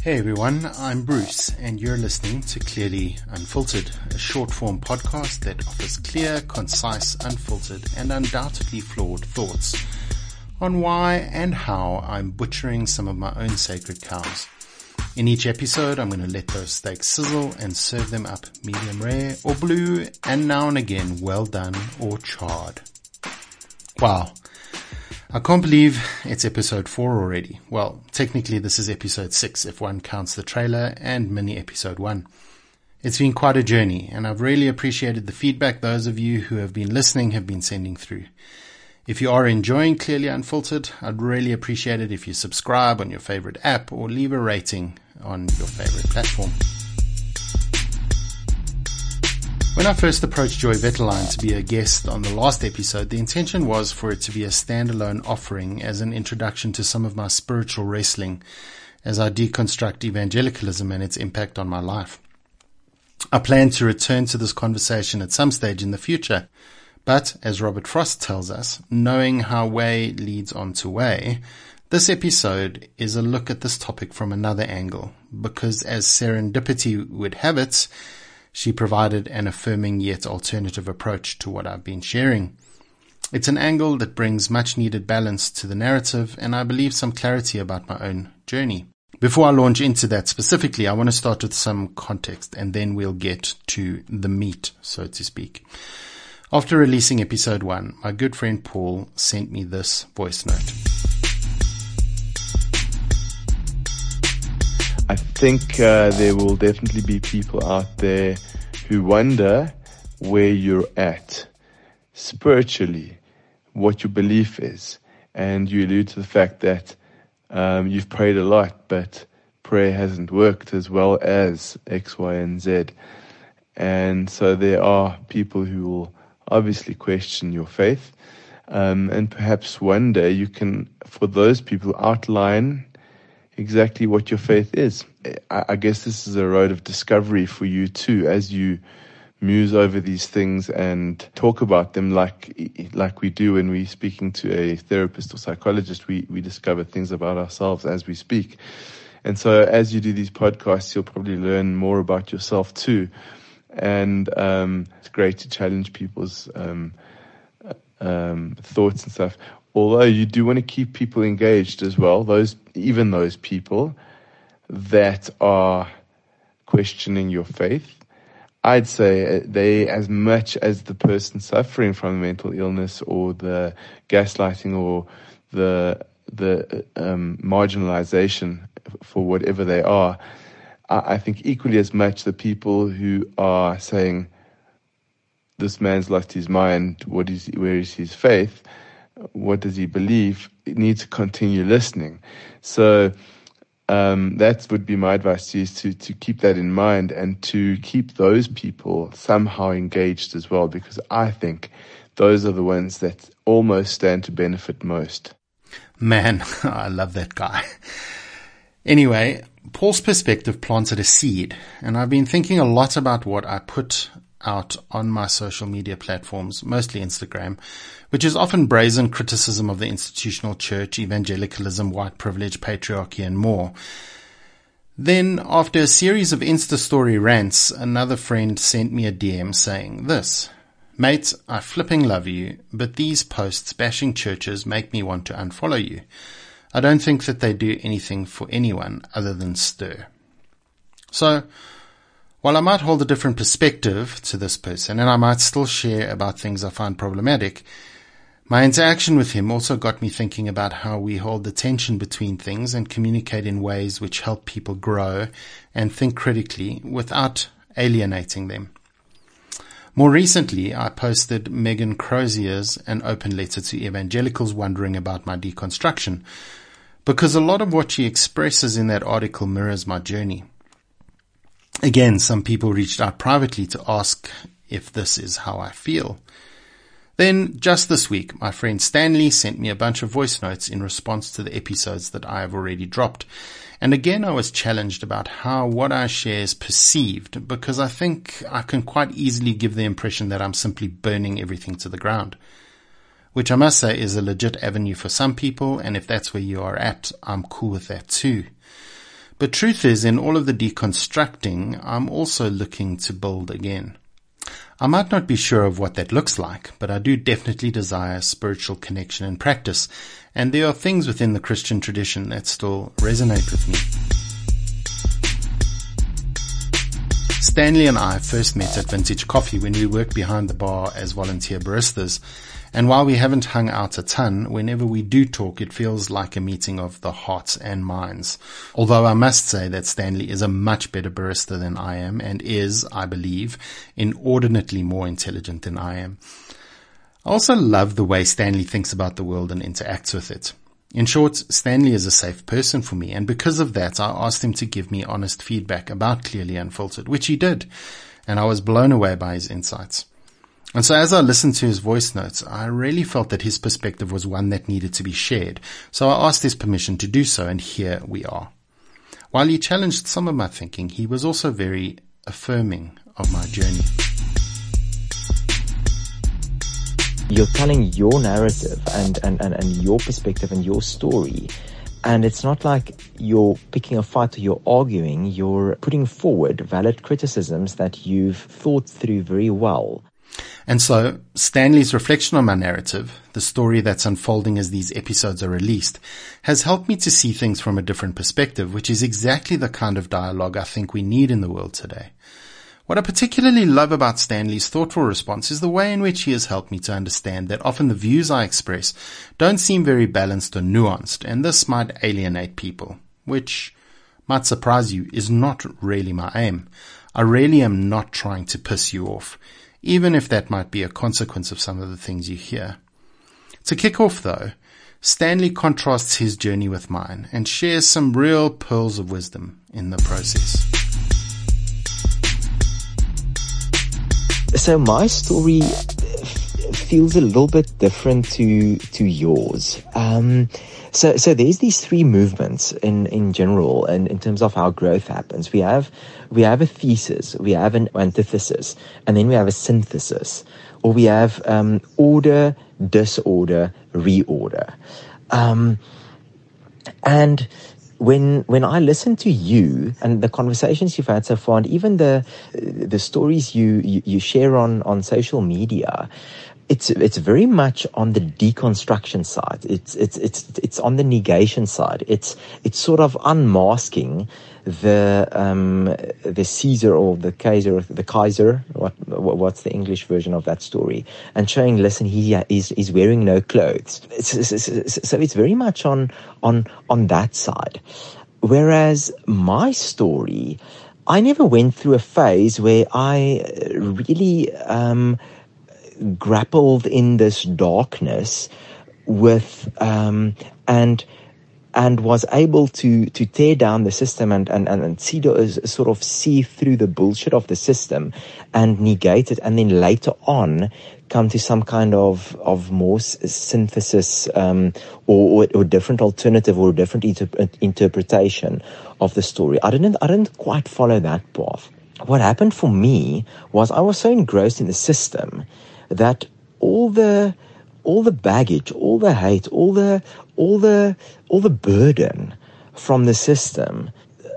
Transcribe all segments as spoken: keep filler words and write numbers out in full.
Hey everyone, I'm Bruce and you're listening to Clearly Unfiltered, a short form podcast that offers clear, concise, unfiltered and undoubtedly flawed thoughts on why and how I'm butchering some of my own sacred cows. In each episode, I'm going to let those steaks sizzle and serve them up medium rare or blue and now and again well done or charred. Wow. I can't believe it's episode four already. Well, technically this is episode six if one counts the trailer and mini episode one. It's been quite a journey and I've really appreciated the feedback those of you who have been listening have been sending through. If you are enjoying Clearly Unfiltered, I'd really appreciate it if you subscribe on your favorite app or leave a rating on your favorite platform. When I first approached Joy Vetterlein to be a guest on the last episode, the intention was for it to be a standalone offering as an introduction to some of my spiritual wrestling as I deconstruct evangelicalism and its impact on my life. I plan to return to this conversation at some stage in the future, but as Robert Frost tells us, knowing how way leads on to way, this episode is a look at this topic from another angle, because as serendipity would have it, she provided an affirming yet alternative approach to what I've been sharing. It's an angle that brings much needed balance to the narrative and I believe some clarity about my own journey. Before I launch into that specifically, I want to start with some context and then we'll get to the meat, so to speak. After releasing episode one, my good friend Paul sent me this voice note. I think uh, there will definitely be people out there who wonder where you're at spiritually, what your belief is. And you allude to the fact that um, you've prayed a lot, but prayer hasn't worked as well as X, Y, and Z. And so there are people who will obviously question your faith. Um, and perhaps one day you can, for those people, outline exactly what your faith is. I, I guess this is a road of discovery for you too, as you muse over these things and talk about them like like we do when we're speaking to a therapist or psychologist. We, we discover things about ourselves as we speak. And so as you do these podcasts, you'll probably learn more about yourself too. And um, it's great to challenge people's um, um, thoughts and stuff. Although you do want to keep people engaged as well, those even those people that are questioning your faith, I'd say they, as much as the person suffering from mental illness or the gaslighting or the the um, marginalization for whatever they are, I think equally as much the people who are saying, this man's lost his mind, what is where is his faith? What does he believe? It needs to continue listening. So um, that would be my advice to you, is to, to keep that in mind and to keep those people somehow engaged as well, because I think those are the ones that almost stand to benefit most. Man, I love that guy. Anyway, Paul's perspective planted a seed, and I've been thinking a lot about what I put out on my social media platforms, mostly Instagram, which is often brazen criticism of the institutional church, evangelicalism, white privilege, patriarchy, and more. Then, after a series of Insta story rants, another friend sent me a D M saying this: "Mate, I flipping love you, but these posts bashing churches make me want to unfollow you. I don't think that they do anything for anyone other than stir." So, while I might hold a different perspective to this person, and I might still share about things I find problematic, my interaction with him also got me thinking about how we hold the tension between things and communicate in ways which help people grow and think critically without alienating them. More recently, I posted Megan Crozier's An Open Letter to Evangelicals wondering about my deconstruction, because a lot of what she expresses in that article mirrors my journey. Again, some people reached out privately to ask if this is how I feel. Then, just this week, my friend Stanley sent me a bunch of voice notes in response to the episodes that I have already dropped. And again, I was challenged about how what I share is perceived, because I think I can quite easily give the impression that I'm simply burning everything to the ground, which I must say is a legit avenue for some people, and if that's where you are at, I'm cool with that too. But truth is, in all of the deconstructing, I'm also looking to build again. I might not be sure of what that looks like, but I do definitely desire spiritual connection and practice, and there are things within the Christian tradition that still resonate with me. Stanley and I first met at Vintage Coffee when we worked behind the bar as volunteer baristas, and while we haven't hung out a ton, whenever we do talk, it feels like a meeting of the hearts and minds. Although I must say that Stanley is a much better barista than I am, and is, I believe, inordinately more intelligent than I am. I also love the way Stanley thinks about the world and interacts with it. In short, Stanley is a safe person for me, and because of that, I asked him to give me honest feedback about Clearly Unfiltered, which he did, and I was blown away by his insights. And so as I listened to his voice notes, I really felt that his perspective was one that needed to be shared. So I asked his permission to do so, and here we are. While he challenged some of my thinking, he was also very affirming of my journey. You're telling your narrative and, and, and, and your perspective and your story. And it's not like you're picking a fight or you're arguing. You're putting forward valid criticisms that you've thought through very well. And so, Stanley's reflection on my narrative, the story that's unfolding as these episodes are released, has helped me to see things from a different perspective, which is exactly the kind of dialogue I think we need in the world today. What I particularly love about Stanley's thoughtful response is the way in which he has helped me to understand that often the views I express don't seem very balanced or nuanced, and this might alienate people, which might surprise you is not really my aim. I really am not trying to piss you off, even if that might be a consequence of some of the things you hear. To kick off though, Stanley contrasts his journey with mine and shares some real pearls of wisdom in the process. So my story feels a little bit different to to yours. Um, so so there's these three movements in in general, and in terms of how growth happens. We have we have a thesis, we have an antithesis, and then we have a synthesis, or we have um, order, disorder, reorder, um, and. When when I listen to you and the conversations you've had so far, and even the the stories you, you, you share on, on social media, it's it's very much on the deconstruction side. It's it's it's it's on the negation side. It's it's sort of unmasking the um the Caesar or the Kaiser the Kaiser. What what's the English version of that story? And showing, listen, he is is wearing no clothes. It's, it's, it's, so it's very much on on on that side. Whereas my story, I never went through a phase where I really um grappled in this darkness with um and and was able to to tear down the system and and and see the, sort of see through the bullshit of the system and negate it, and then later on come to some kind of of more synthesis um or, or or different alternative or different inter- interpretation of the story. I didn't I didn't quite follow that path. What happened for me was I was so engrossed in the system that all the all the baggage, all the hate, all the all the all the burden from the system,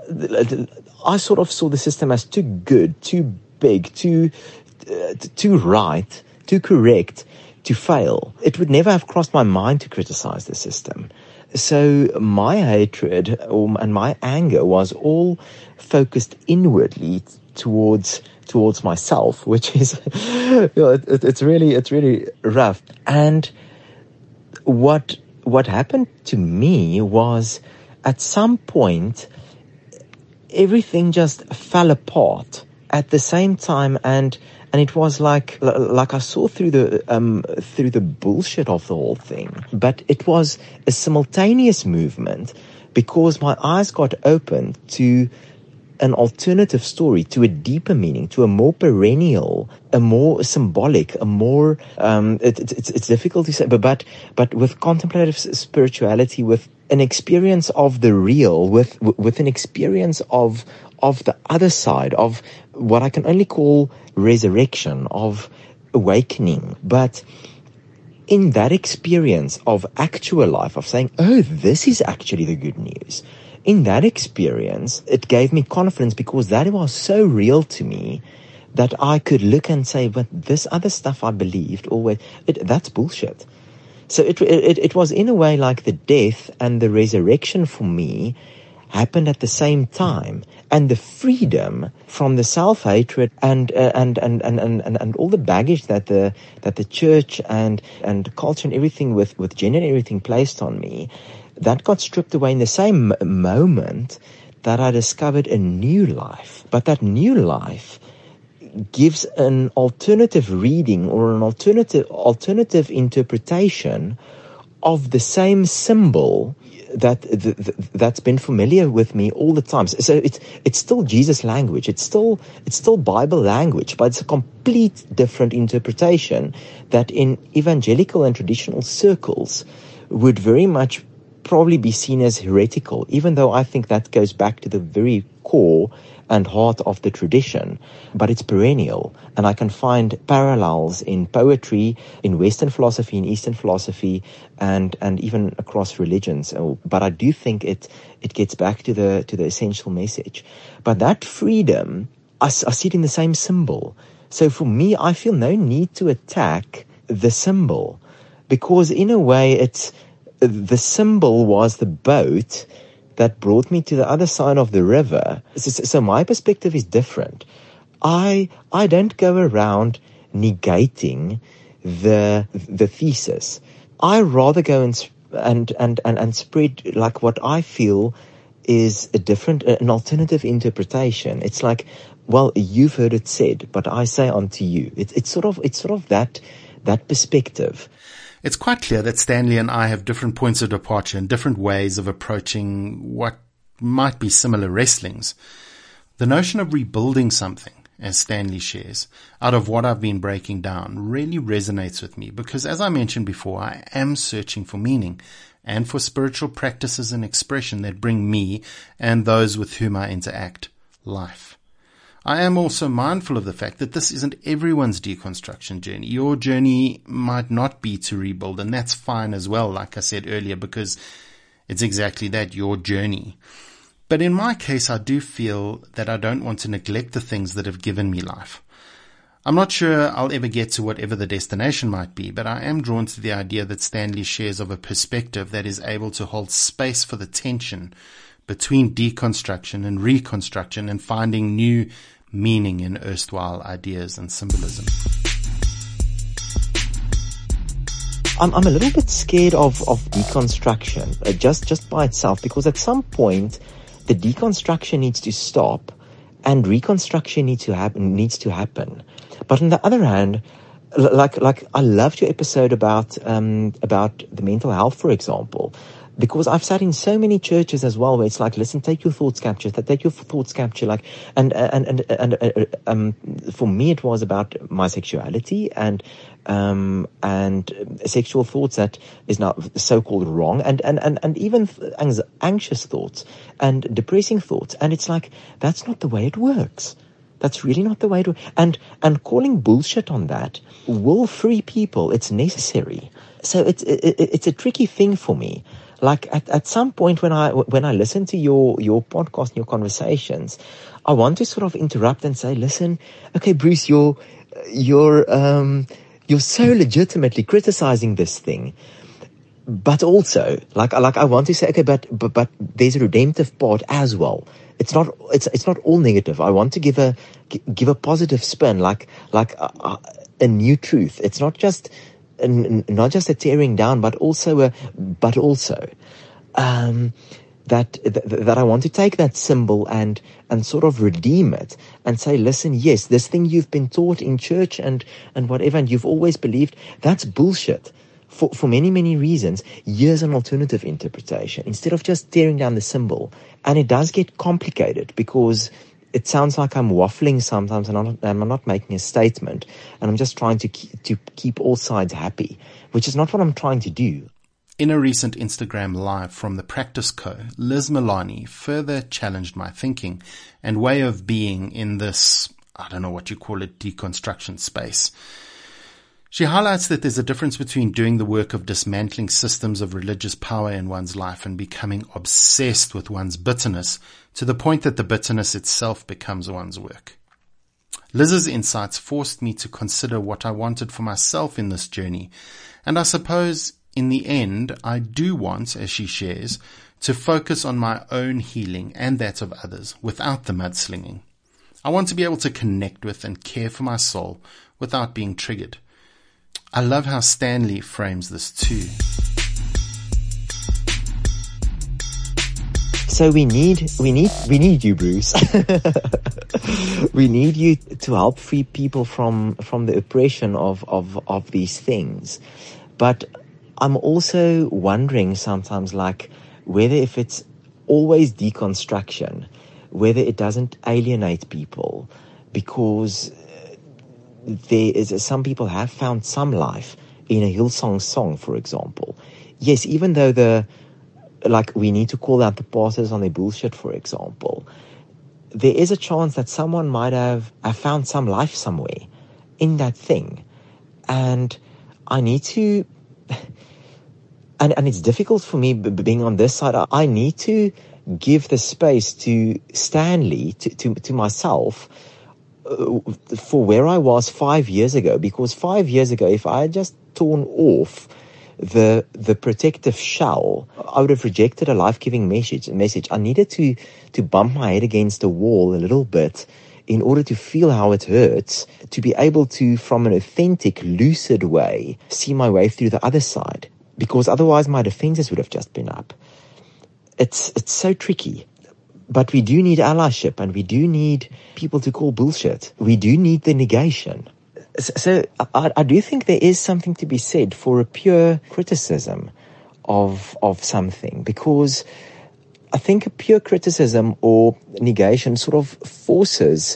I sort of saw the system as too good, too big, too uh, too right, too correct to fail. It would never have crossed my mind to criticize the system. So my hatred um, and my anger was all focused inwardly towards towards myself, which is, you know, it, it, it's really, it's really rough. And what, what happened to me was at some point, everything just fell apart at the same time. And, and it was like, like I saw through the, um, through the bullshit of the whole thing, but it was a simultaneous movement because my eyes got opened to an alternative story, to a deeper meaning, to a more perennial, a more symbolic, a more, um, it, it, it's, it's difficult to say, but, but, but with contemplative spirituality, with an experience of the real, with, with an experience of, of the other side, of what I can only call resurrection, of awakening. But in that experience of actual life, of saying, oh, this is actually the good news. in that experience, it gave me confidence because that was so real to me that I could look and say, but this other stuff I believed always, it, that's bullshit. So it, it it was in a way like the death and the resurrection for me happened at the same time, and the freedom from the self-hatred and uh, and, and, and and and and all the baggage that the that the church and and culture and everything with with gender and everything placed on me, that got stripped away in the same moment that I discovered a new life. But that new life gives an alternative reading or an alternative alternative interpretation of the same symbol that th- th- that's been familiar with me all the time. So it's it's still Jesus language. It's still it's still Bible language, but it's a complete different interpretation that in evangelical and traditional circles would very much probably be seen as heretical, even though I think that goes back to the very core and heart of the tradition, but it's perennial. And I can find parallels in poetry, in Western philosophy, in Eastern philosophy, and, and even across religions. But I do think it, it gets back to the, to the essential message. But that freedom, I, I see it in the same symbol. So for me, I feel no need to attack the symbol, because in a way it's, the symbol was the boat that brought me to the other side of the river. So, so my perspective is different. I I don't go around negating the the thesis. I rather go and and and and, and spread like what I feel is a different, an alternative interpretation. It's like, well, you've heard it said, but I say unto you. It's it's sort of it's sort of that that perspective. It's quite clear that Stanley and I have different points of departure and different ways of approaching what might be similar wrestlings. The notion of rebuilding something, as Stanley shares, out of what I've been breaking down really resonates with me because, as I mentioned before, I am searching for meaning and for spiritual practices and expression that bring me and those with whom I interact life. I am also mindful of the fact that this isn't everyone's deconstruction journey. Your journey might not be to rebuild, and that's fine as well, like I said earlier, because it's exactly that, your journey. But in my case, I do feel that I don't want to neglect the things that have given me life. I'm not sure I'll ever get to whatever the destination might be, but I am drawn to the idea that Stanley shares of a perspective that is able to hold space for the tension between deconstruction and reconstruction and finding new meaning in erstwhile ideas and symbolism. I'm, I'm a little bit scared of, of deconstruction, uh, just, just by itself, because at some point the deconstruction needs to stop and reconstruction needs to happen, needs to happen. But on the other hand, like, like I loved your episode about, um, about the mental health, for example. Because I've sat in so many churches as well, where it's like, listen, take your thoughts capture, take your thoughts capture, like, and and and and, and um, for me, it was about my sexuality and um and sexual thoughts that is now so-called wrong, and and and and even anxious thoughts and depressing thoughts, and it's like that's not the way it works. That's really not the way to. And and calling bullshit on that will free people. It's necessary. So it's it, it's a tricky thing for me. Like at, at some point when I when I listen to your your podcast and your conversations, I want to sort of interrupt and say, listen, okay, Bruce, you're you're um you're so legitimately criticizing this thing, but also like like I want to say, okay, but but but there's a redemptive part as well. It's not it's it's not all negative. I want to give a give a positive spin, like like a, a new truth. It's not just. And not just a tearing down, but also a, but also, um, that, that, that I want to take that symbol and, and sort of redeem it and say, listen, yes, this thing you've been taught in church and, and whatever, and you've always believed, that's bullshit for, for many, many reasons. Here's an alternative interpretation instead of just tearing down the symbol. And it does get complicated because it sounds like I'm waffling sometimes, and I'm not, I'm not making a statement, and I'm just trying to keep, to keep all sides happy, which is not what I'm trying to do. In a recent Instagram live from the Practice Co, Liz Milani further challenged my thinking and way of being in this, I don't know what you call it, deconstruction space. She highlights that there's a difference between doing the work of dismantling systems of religious power in one's life and becoming obsessed with one's bitterness to the point that the bitterness itself becomes one's work. Liz's insights forced me to consider what I wanted for myself in this journey, and I suppose in the end I do want, as she shares, to focus on my own healing and that of others without the mudslinging. I want to be able to connect with and care for my soul without being triggered. I love how Stanley frames this too. So we need, we need, we need you, Bruce. We need you to help free people from, from the oppression of, of, of these things. But I'm also wondering sometimes, like, whether if it's always deconstruction, whether it doesn't alienate people, because there is, some people have found some life in a Hillsong song, for example. Yes, even though the, like, we need to call out the pastors on their bullshit, for example, there is a chance that someone might have, have found some life somewhere in that thing. And I need to, and, and it's difficult for me being on this side. I need to give the space to Stanley, to, to, to myself, uh, for where I was five years ago. Because five years ago, if I had just torn off the the protective shell, I would have rejected a life-giving message. Message. I needed to to bump my head against the wall a little bit in order to feel how it hurts, to be able to, from an authentic, lucid way, see my way through the other side. Because otherwise my defenses would have just been up. It's it's so tricky. But we do need allyship, and we do need people to call bullshit. We do need the negation. So I, I do think there is something to be said for a pure criticism of of something, because I think a pure criticism or negation sort of forces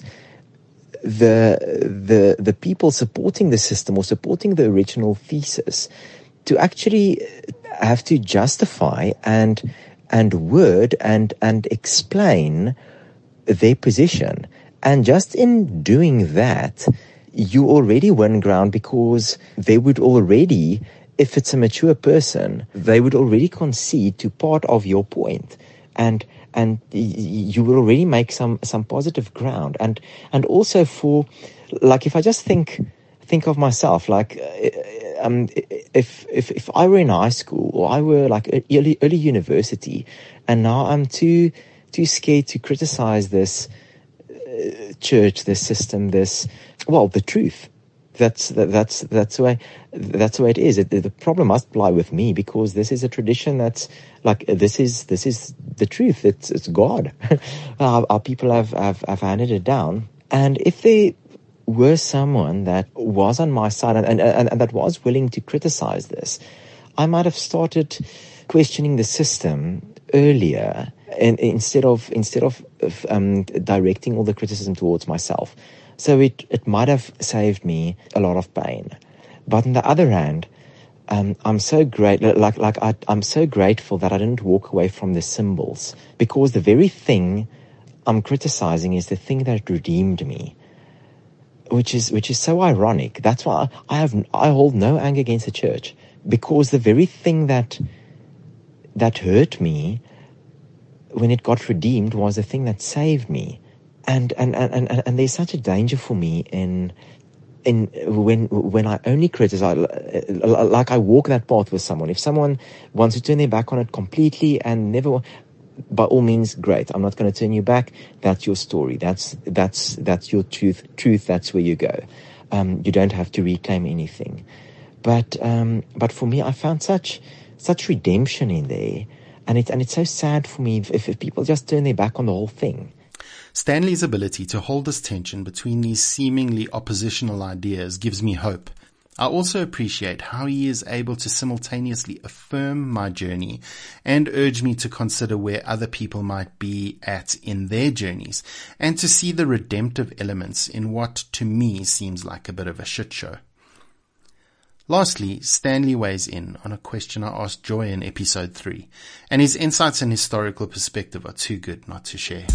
the the the people supporting the system or supporting the original thesis to actually have to justify and and word and and explain their position. And just in doing that, you already win ground, because they would already, if it's a mature person, they would already concede to part of your point. And and you will already make some, some positive ground. And and also for, like, if I just think think of myself, like, um, if if if I were in high school, or I were like early early university, and now I'm too too scared to criticize this uh, church, this system, this, well, the truth. That's that, that's that's the way that's the way it is. It, the problem must lie with me, because this is a tradition that's like this is this is the truth. It's it's God. our, our people have, have have handed it down, and if they were someone that was on my side and, and, and, and that was willing to criticize this, I might have started questioning the system earlier, and instead of instead of, of um, directing all the criticism towards myself. So it, it might have saved me a lot of pain. But on the other hand, um, I'm so great, like, like I, I'm so grateful that I didn't walk away from the symbols, because the very thing I'm criticizing is the thing that redeemed me, which is, which is so ironic. That's why I have, I hold no anger against the church, because the very thing that, that hurt me when it got redeemed was the thing that saved me. And, and, and, and, and there's such a danger for me in, in, when, when I only criticize, like I walk that path with someone. If someone wants to turn their back on it completely and never, by all means, great. I'm not going to turn you back. That's your story. That's, that's, that's your truth. Truth. That's where you go. Um, you don't have to reclaim anything. But, um, but for me, I found such, such redemption in there. And it's, and it's so sad for me if, if people just turn their back on the whole thing. Stanley's ability to hold this tension between these seemingly oppositional ideas gives me hope. I also appreciate how he is able to simultaneously affirm my journey and urge me to consider where other people might be at in their journeys, and to see the redemptive elements in what to me seems like a bit of a shit show. Lastly, Stanley weighs in on a question I asked Joy in episode three, and his insights and historical perspective are too good not to share.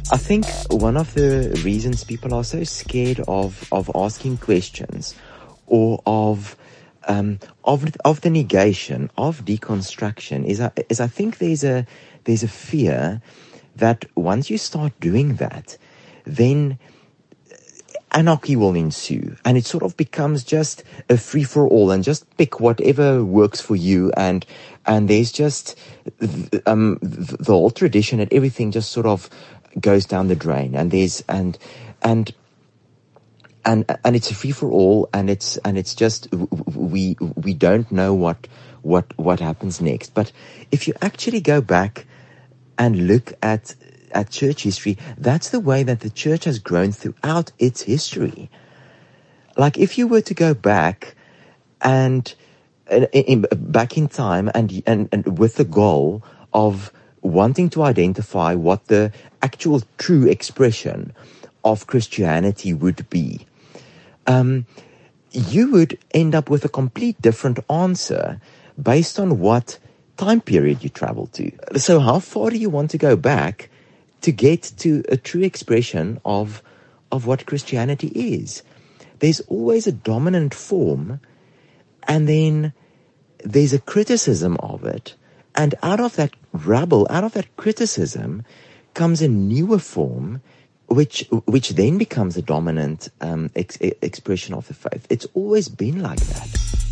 I think one of the reasons people are so scared of, of asking questions or of um, of of the negation of deconstruction is I, is I think there's a there's a fear that once you start doing that, then anarchy will ensue, and it sort of becomes just a free for all, and just pick whatever works for you, and and there's just um, the whole tradition and everything just sort of goes down the drain, and there's and and. And and it's a free for all, and it's and it's just we we don't know what what what happens next. But if you actually go back and look at at church history, that's the way that the church has grown throughout its history. Like if you were to go back and in, in, back in time and, and and with the goal of wanting to identify what the actual true expression of Christianity would be, Um, you would end up with a complete different answer based on what time period you travel to. So how far do you want to go back to get to a true expression of, of what Christianity is? There's always a dominant form, and then there's a criticism of it. And out of that rubble, out of that criticism, comes a newer form, which which then becomes a dominant um, ex- expression of the faith. It's always been like that.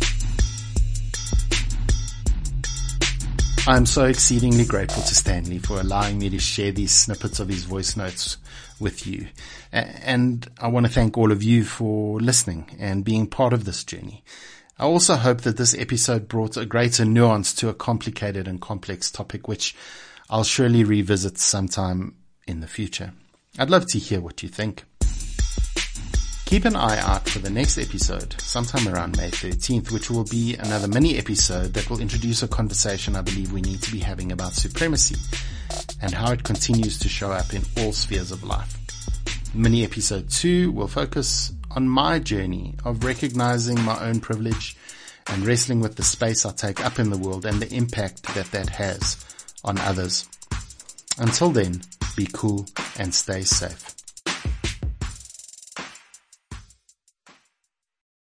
I'm so exceedingly grateful to Stanley for allowing me to share these snippets of his voice notes with you. And I want to thank all of you for listening and being part of this journey. I also hope that this episode brought a greater nuance to a complicated and complex topic, which I'll surely revisit sometime in the future. I'd love to hear what you think. Keep an eye out for the next episode, sometime around May thirteenth, which will be another mini episode that will introduce a conversation I believe we need to be having about supremacy and how it continues to show up in all spheres of life. Mini episode two will focus on my journey of recognizing my own privilege and wrestling with the space I take up in the world and the impact that that has on others. Until then, be cool and stay safe.